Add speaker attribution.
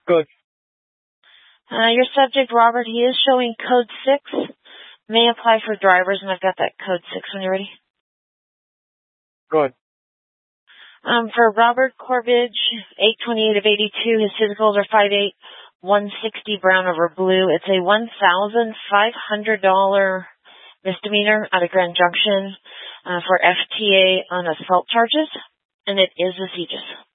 Speaker 1: Good.
Speaker 2: Your subject, Robert, he is showing code 6. May apply for drivers, and I've got that code 6 when you're ready.
Speaker 1: Good.
Speaker 2: For Robert Corbidge, 828 of 82, his physicals are 5'8", 160 brown over blue. It's a $1,500 misdemeanor out of Grand Junction for FTA on assault charges, and it is a CJIS.